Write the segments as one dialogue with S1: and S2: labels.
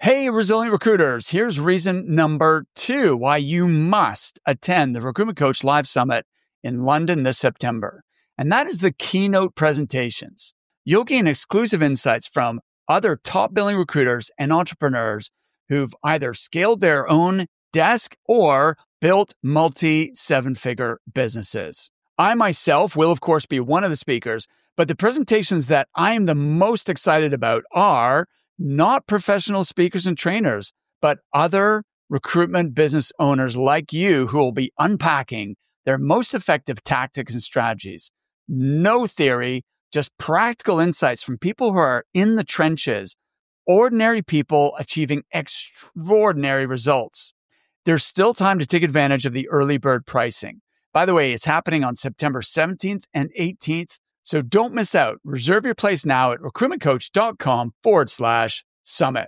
S1: Hey, resilient recruiters, here's reason number 2 why you must attend the Recruitment Coach Live Summit in London this September. And that is the keynote presentations. You'll gain exclusive insights from other top billing recruiters and entrepreneurs who've either scaled their own desk or built multi-7-figure businesses. I myself will, of course, be one of the speakers, but the presentations that I am the most excited about are not professional speakers and trainers, but other recruitment business owners like you who will be unpacking their most effective tactics and strategies. No theory, just practical insights from people who are in the trenches, ordinary people achieving extraordinary results. There's still time to take advantage of the early bird pricing. By the way, it's happening on September 17th and 18th. So don't miss out. Reserve your place now at recruitmentcoach.com/summit.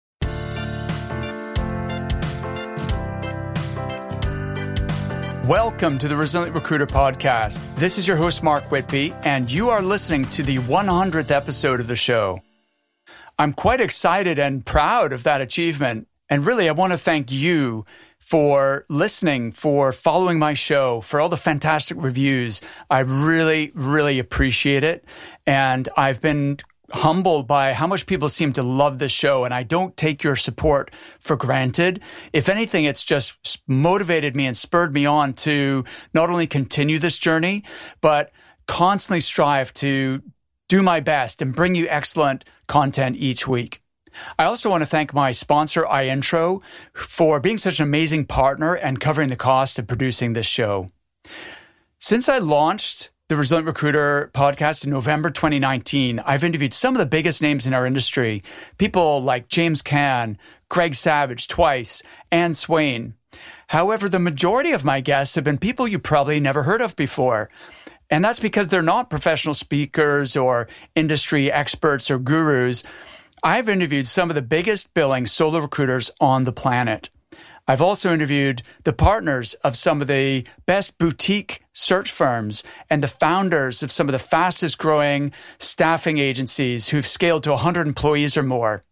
S1: Welcome to the Resilient Recruiter Podcast. This is your host, Mark Whitby, and you are listening to the 100th episode of the show. I'm quite excited and proud of that achievement. And really, I want to thank you for listening, for following my show, for all the fantastic reviews. I really, really appreciate it. And I've been humbled by how much people seem to love this show. And I don't take your support for granted. If anything, it's just motivated me and spurred me on to not only continue this journey, but constantly strive to do my best and bring you excellent content each week. I also want to thank my sponsor, iIntro, for being such an amazing partner and covering the cost of producing this show. Since I launched the Resilient Recruiter podcast in November 2019, I've interviewed some of the biggest names in our industry, people like James Caan, Greg Savage twice, Anne Swain. However, the majority of my guests have been people you probably never heard of before. And that's because they're not professional speakers or industry experts or gurus. I've interviewed some of the biggest billing solo recruiters on the planet. I've also interviewed the partners of some of the best boutique search firms and the founders of some of the fastest growing staffing agencies who've scaled to 100 employees or more.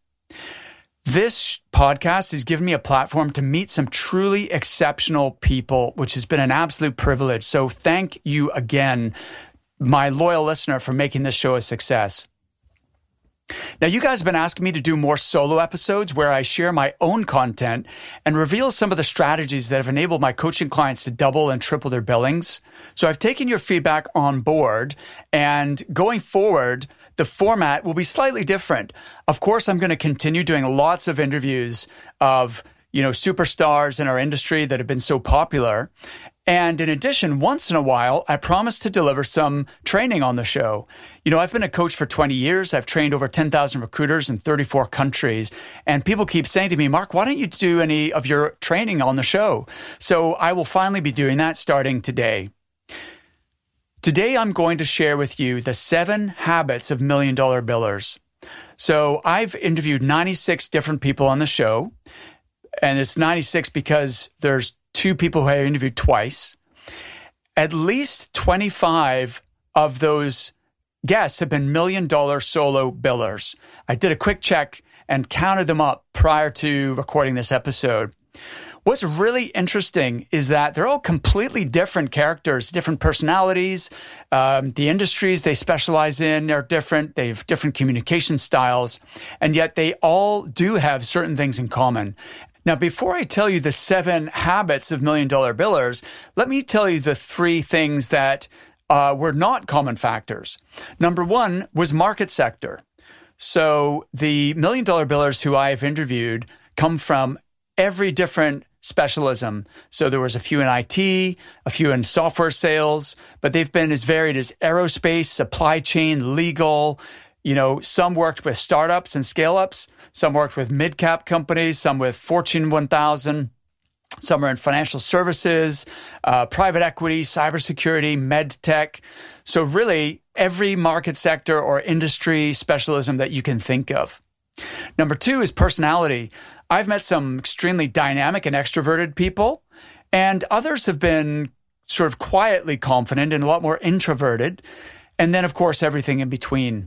S1: This podcast has given me a platform to meet some truly exceptional people, which has been an absolute privilege. So thank you again, my loyal listener, for making this show a success. Now, you guys have been asking me to do more solo episodes where I share my own content and reveal some of the strategies that have enabled my coaching clients to double and triple their billings. So I've taken your feedback on board, and going forward, the format will be slightly different. Of course, I'm going to continue doing lots of interviews of, superstars in our industry that have been so popular. And in addition, once in a while, I promise to deliver some training on the show. I've been a coach for 20 years. I've trained over 10,000 recruiters in 34 countries. And people keep saying to me, Mark, why don't you do any of your training on the show? So I will finally be doing that starting today. Today, I'm going to share with you the 7 habits of million-dollar billers. So I've interviewed 96 different people on the show. And it's 96 because there's 2 people who I interviewed twice. At least 25 of those guests have been million-dollar solo billers. I did a quick check and counted them up prior to recording this episode. What's really interesting is that they're all completely different characters, different personalities. The industries they specialize in are different. They have different communication styles, and yet they all do have certain things in common. Now, before I tell you the 7 habits of million-dollar billers, let me tell you the 3 things that were not common factors. Number 1 was market sector. So the million-dollar billers who I have interviewed come from every different specialism. So there was a few in IT, a few in software sales, but they've been as varied as aerospace, supply chain, legal. Some worked with startups and scale-ups. Some worked with mid-cap companies, some with Fortune 1000. Some are in financial services, private equity, cybersecurity, med tech. So really, every market sector or industry specialism that you can think of. Number 2 is personality. I've met some extremely dynamic and extroverted people, and others have been sort of quietly confident and a lot more introverted. And then, of course, everything in between.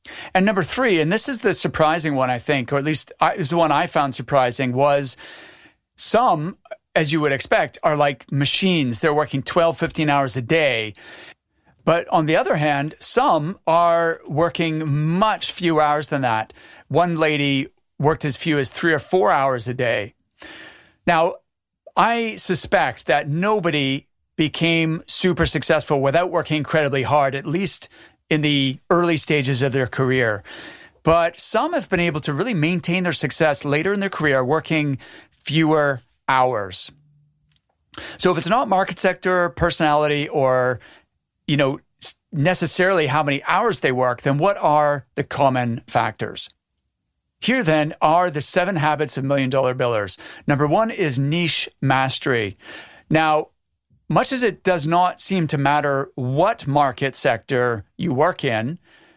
S1: And number 3, and this is the surprising one, I think, or at least is the one I found surprising, was some, as you would expect, are like machines. They're working 12, 15 hours a day. But on the other hand, some are working much fewer hours than that. One lady worked as few as 3 or 4 hours a day. Now, I suspect that nobody became super successful without working incredibly hard, at least in the early stages of their career. But some have been able to really maintain their success later in their career, working fewer hours. So if it's not market sector, personality, or, necessarily how many hours they work, then what are the common factors? Here then are the 7 habits of $1 million billers. Number 1 is niche mastery. Now, much as it does not seem to matter what market sector you work in,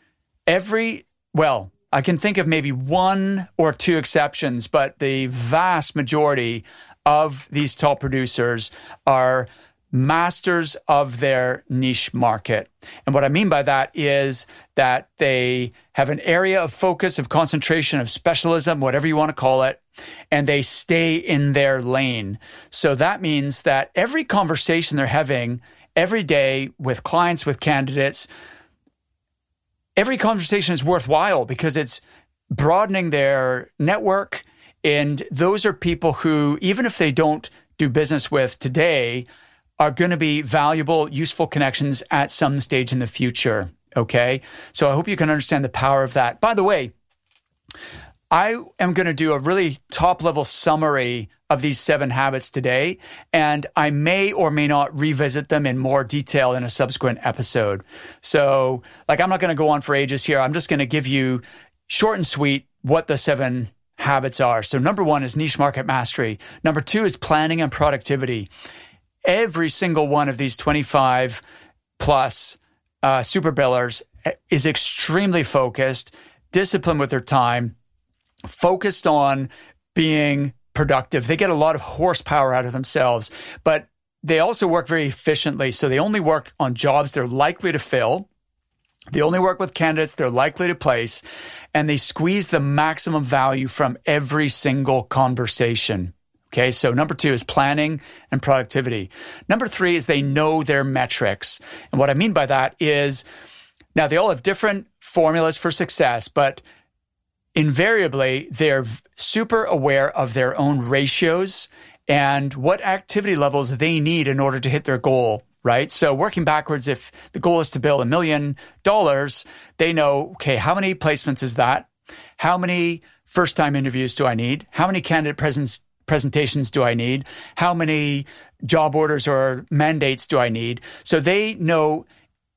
S1: I can think of maybe 1 or 2 exceptions, but the vast majority of these top producers are masters of their niche market. And what I mean by that is that they have an area of focus, of concentration, of specialism, whatever you want to call it, and they stay in their lane. So that means that every conversation they're having every day with clients, with candidates, every conversation is worthwhile because it's broadening their network. And those are people who, even if they don't do business with today, are going to be valuable, useful connections at some stage in the future. Okay? So I hope you can understand the power of that. By the way, I am going to do a really top-level summary of these 7 habits today, and I may or may not revisit them in more detail in a subsequent episode. So, I'm not going to go on for ages here. I'm just going to give you short and sweet what the 7 habits are. So number 1 is niche market mastery. Number 2 is planning and productivity. Every single one of these 25 plus super billers is extremely focused, disciplined with their time, focused on being productive. They get a lot of horsepower out of themselves, but they also work very efficiently. So they only work on jobs they're likely to fill. They only work with candidates they're likely to place, and they squeeze the maximum value from every single conversation. Okay, so number 2 is planning and productivity. Number 3 is they know their metrics. And what I mean by that is, now they all have different formulas for success, but invariably they're super aware of their own ratios and what activity levels they need in order to hit their goal, right? So working backwards, if the goal is to bill $1 million, they know, okay, how many placements is that? How many first-time interviews do I need? How many candidate presentations do I need? How many job orders or mandates do I need? So they know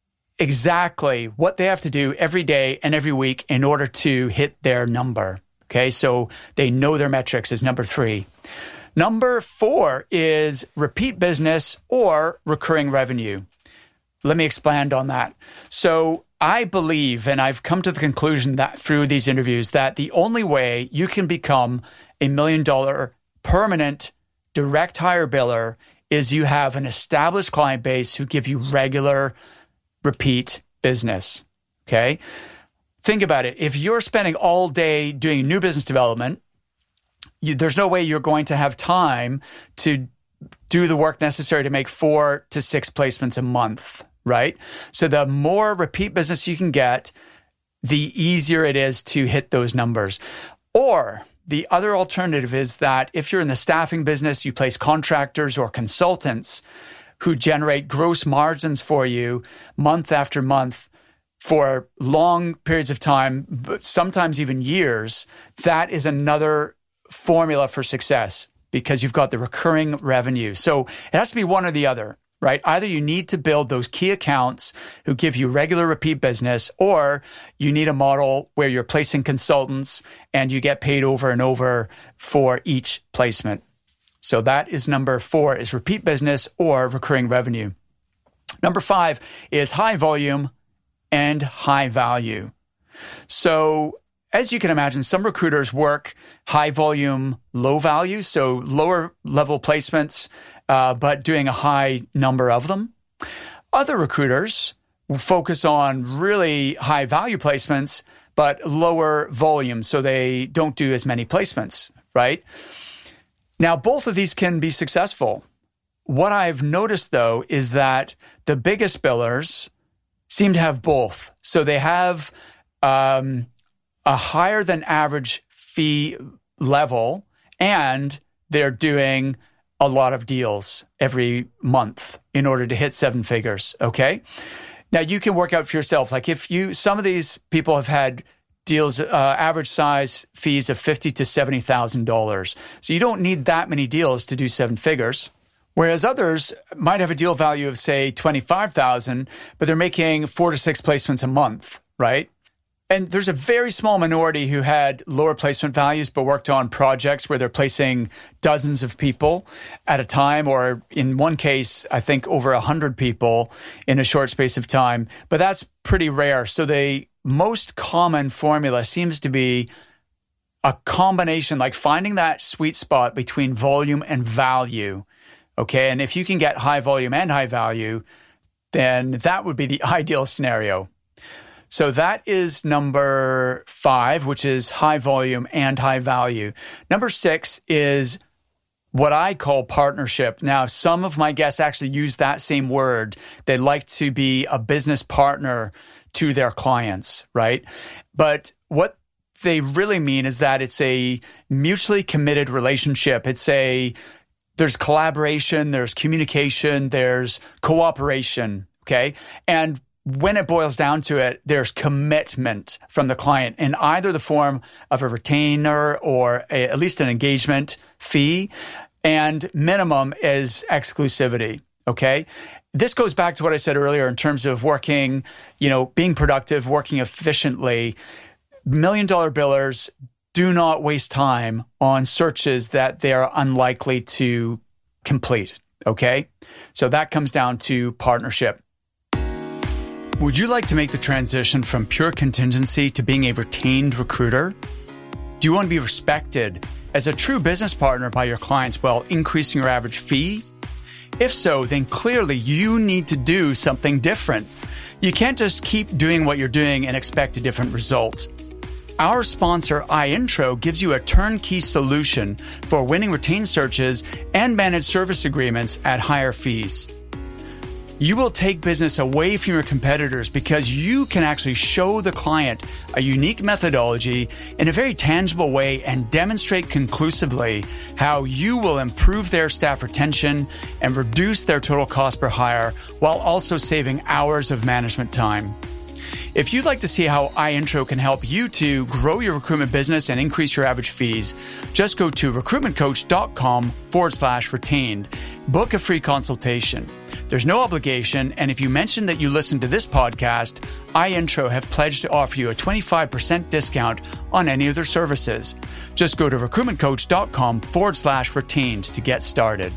S1: exactly what they have to do every day and every week in order to hit their number. Okay, so they know their metrics is number 3. Number 4 is repeat business or recurring revenue. Let me expand on that. So I believe, and I've come to the conclusion that through these interviews, that the only way you can become $1 million permanent direct hire biller is you have an established client base who give you regular repeat business. Okay? Think about it. If you're spending all day doing new business development, there's no way you're going to have time to do the work necessary to make 4 to 6 placements a month, right? So the more repeat business you can get, the easier it is to hit those numbers. Or the other alternative is that if you're in the staffing business, you place contractors or consultants who generate gross margins for you month after month for long periods of time, but sometimes even years. That is another formula for success because you've got the recurring revenue. So it has to be one or the other, right? Either you need to build those key accounts who give you regular repeat business, or you need a model where you're placing consultants and you get paid over and over for each placement. So that is number 4, is repeat business or recurring revenue. Number 5 is high volume and high value. So as you can imagine, some recruiters work high volume, low value, so lower level placements, but doing a high number of them. Other recruiters will focus on really high value placements, but lower volume, so they don't do as many placements, right? Now, both of these can be successful. What I've noticed, though, is that the biggest billers seem to have both. So they have a higher than average fee level, and they're doing a lot of deals every month in order to hit 7 figures, okay? Now, you can work out for yourself. Like some of these people have had deals, average size fees of $50,000 to $70,000. So you don't need that many deals to do 7 figures. Whereas others might have a deal value of, say, $25,000, but they're making 4 to 6 placements a month, right? And there's a very small minority who had lower placement values, but worked on projects where they're placing dozens of people at a time, or in one case, I think over 100 people in a short space of time. But that's pretty rare. So the most common formula seems to be a combination, like finding that sweet spot between volume and value. Okay. And if you can get high volume and high value, then that would be the ideal scenario. So that is number 5, which is high volume and high value. Number 6 is what I call partnership. Now, some of my guests actually use that same word. They like to be a business partner to their clients, right? But what they really mean is that it's a mutually committed relationship. There's collaboration, there's communication, there's cooperation, okay? And when it boils down to it, there's commitment from the client in either the form of a retainer or at least an engagement fee, and minimum is exclusivity, okay? This goes back to what I said earlier in terms of working, being productive, working efficiently. $1 million billers do not waste time on searches that they're unlikely to complete, okay? So that comes down to partnership. Would you like to make the transition from pure contingency to being a retained recruiter? Do you want to be respected as a true business partner by your clients while increasing your average fee? If so, then clearly you need to do something different. You can't just keep doing what you're doing and expect a different result. Our sponsor, iIntro, gives you a turnkey solution for winning retained searches and managed service agreements at higher fees. You will take business away from your competitors because you can actually show the client a unique methodology in a very tangible way and demonstrate conclusively how you will improve their staff retention and reduce their total cost per hire while also saving hours of management time. If you'd like to see how iIntro can help you to grow your recruitment business and increase your average fees, just go to recruitmentcoach.com/retained. Book a free consultation. There's no obligation, and if you mention that you listen to this podcast, iIntro have pledged to offer you a 25% discount on any of their services. Just go to recruitmentcoach.com/retained to get started.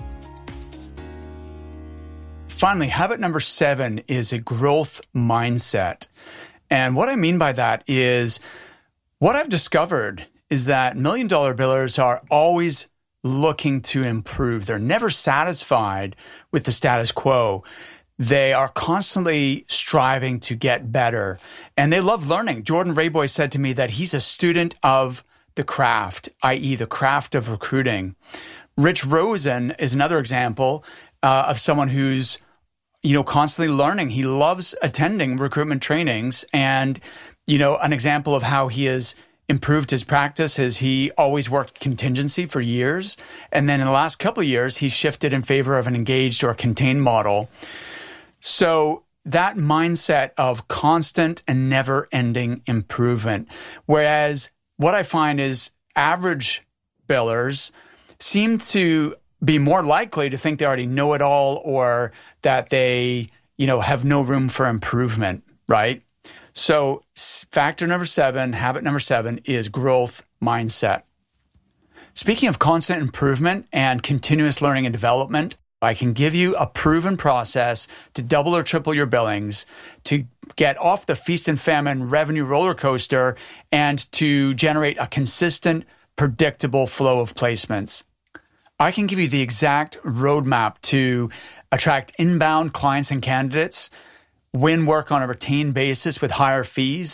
S1: Finally, habit number 7 is a growth mindset. And what I mean by that is what I've discovered is that $1 million billers are always looking to improve. They're never satisfied with the status quo. They are constantly striving to get better. And they love learning. Jordan Rayboy said to me that he's a student of the craft, i.e. the craft of recruiting. Rich Rosen is another example of someone who's constantly learning. He loves attending recruitment trainings. And, an example of how he has improved his practice is he always worked contingency for years. And then in the last couple of years, he shifted in favor of an engaged or contained model. So that mindset of constant and never-ending improvement. Whereas what I find is average billers seem to be more likely to think they already know it all, or that they, have no room for improvement, right? So habit number 7 is growth mindset. Speaking of constant improvement and continuous learning and development, I can give you a proven process to double or triple your billings, to get off the feast and famine revenue roller coaster, and to generate a consistent, predictable flow of placements. I can give you the exact roadmap to attract inbound clients and candidates, win work on a retained basis with higher fees,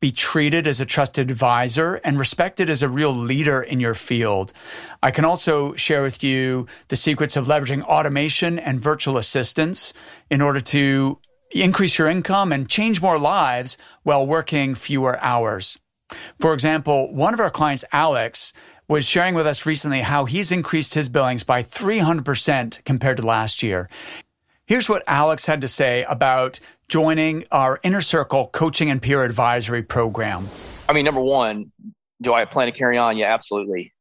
S1: be treated as a trusted advisor, and respected as a real leader in your field. I can also share with you the secrets of leveraging automation and virtual assistants in order to increase your income and change more lives while working fewer hours. For example, one of our clients, Alex, was sharing with us recently how he's increased his billings by 300% compared to last year. Here's what Alex had to say about joining our Inner Circle coaching and peer advisory program.
S2: I mean, number one, do I plan to carry on? Yeah, absolutely.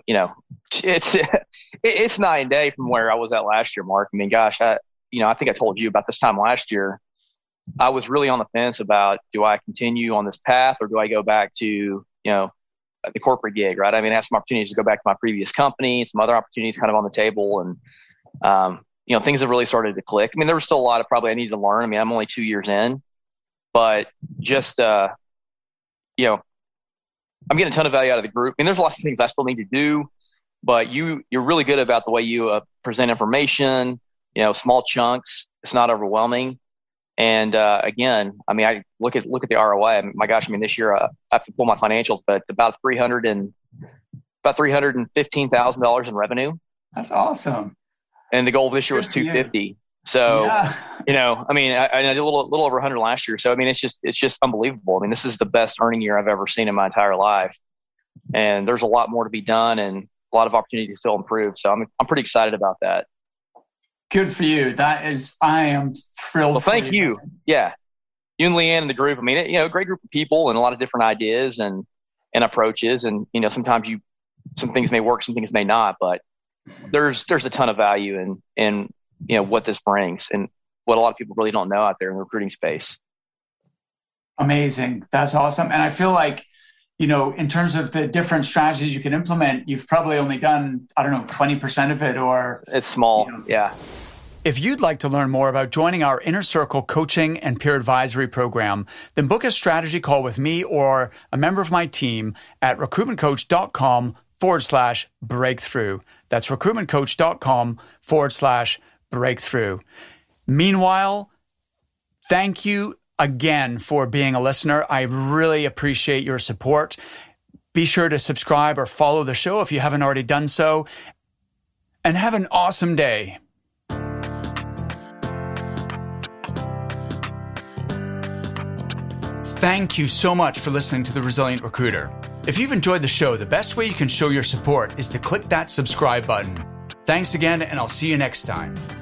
S2: It's night and day from where I was at last year, Mark. I mean, gosh, I think I told you about this time last year. I was really on the fence about, do I continue on this path or do I go back to, the corporate gig, right? I mean, I had some opportunities to go back to my previous company, some other opportunities kind of on the table. And, things have really started to click. I mean, there was still a lot of probably I needed to learn. I mean, I'm only 2 years in, but just, I'm getting a ton of value out of the group. I mean, there's a lot of things I still need to do, but you're really good about the way you present information, small chunks. It's not overwhelming. And again, I mean, I look at the ROI. My gosh, I mean, this year I have to pull my financials, but about $315,000 in revenue.
S1: That's awesome.
S2: And the goal this year was 250. So, yeah. I mean, I did a little over 100 last year. So, I mean, it's just unbelievable. I mean, this is the best earning year I've ever seen in my entire life. And there's a lot more to be done and a lot of opportunity to still improve. So I'm pretty excited about that.
S1: Good for you. I am thrilled.
S2: Well, thank you. Yeah. You and Leanne and the group. I mean, great group of people and a lot of different ideas and approaches. And, sometimes some things may work, some things may not, but there's a ton of value in what this brings and what a lot of people really don't know out there in the recruiting space.
S1: Amazing. That's awesome. And I feel like, in terms of the different strategies you can implement, you've probably only done, 20% of it, or
S2: it's small. Yeah.
S1: If you'd like to learn more about joining our Inner Circle coaching and peer advisory program, then book a strategy call with me or a member of my team at recruitmentcoach.com/breakthrough. That's recruitmentcoach.com/breakthrough. Meanwhile, thank you again for being a listener. I really appreciate your support. Be sure to subscribe or follow the show if you haven't already done so. And have an awesome day. Thank you so much for listening to The Resilient Recruiter. If you've enjoyed the show, the best way you can show your support is to click that subscribe button. Thanks again, and I'll see you next time.